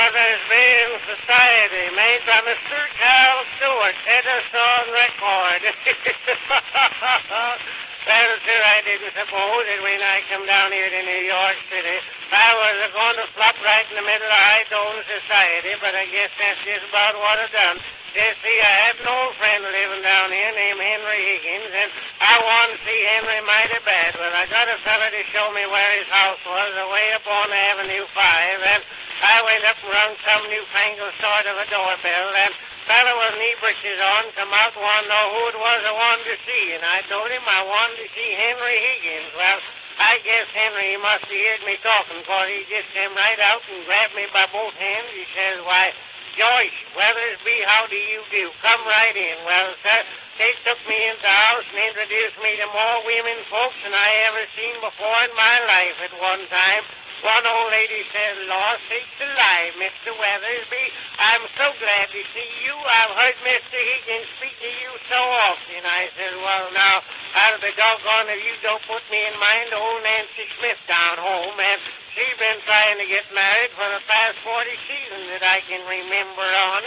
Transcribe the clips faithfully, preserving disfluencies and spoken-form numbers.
Brothers being Society, made by Mister Carl Stewart, Edison Record. Well, sir, I didn't suppose that when I come down here to New York City, I was going to flop right in the middle of High Dome Society, but I guess that's just about what I've done. You see, I have an old friend living down here named Henry Higgins, and I want to see Henry mighty bad. Well, I got a fella to show me where his house was, away up on Avenue five, and I went up and rung some newfangled sort of a doorbell, and fella with knee breeches on come out and wanted to know who it was I wanted to see, and I told him I wanted to see Henry Higgins. Well, I guess Henry must have heard me talking, for he just came right out and grabbed me by both hands. He says, "Why, Joyce, Weathersby, how do you do? Come right in." Well, sir, they took me into the house and introduced me to more women folks than I ever seen before in my life at one time. One old lady said, "Law sakes alive, Mister Weathersby, I'm so glad to see you. I've heard Mister Higgins speak to you so often." I said, "Well, now, I'll be doggone if you don't put me in mind of old Nancy Smith down home, and she's been trying to get married for the past forty seasons that I can remember on."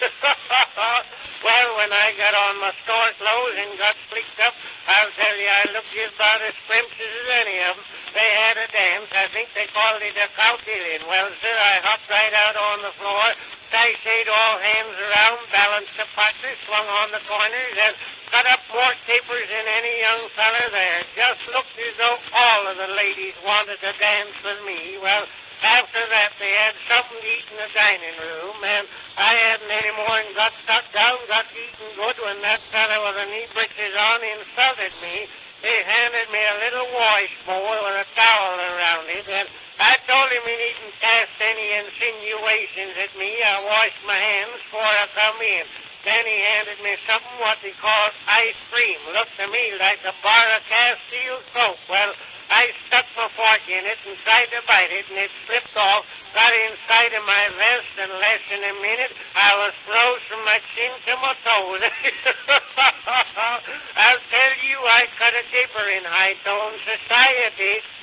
Well, when I got on my store clothes and got slicked up, I'll tell you, I looked just about as scrumptious as any of them. They had a dance. I think they called it a cowtillion. Well, sir, I hopped right out on the floor, sashayed all hands around, balanced the partner, swung on the corners, and cut up more capers than any young feller there. Just looked as though all of the ladies wanted to dance with me. Well, after that, they had something to eat in the dining room, and I hadn't any more than got stuck down, got eaten good when that fella with the knee breeches on insulted me. He handed me a little wash bowl with a towel around it, and I told him he needn't cast any insinuations at me. I washed my hands before I come in. Then he handed me something what they call ice cream. Looked to me like a bar of Castile soap. Well, I stuck my fork in it and tried to bite it, and it slipped off, got inside of my vest, and less than a minute, I was froze from my chin to my toes. I'll tell you, I cut a caper in High Tone Society.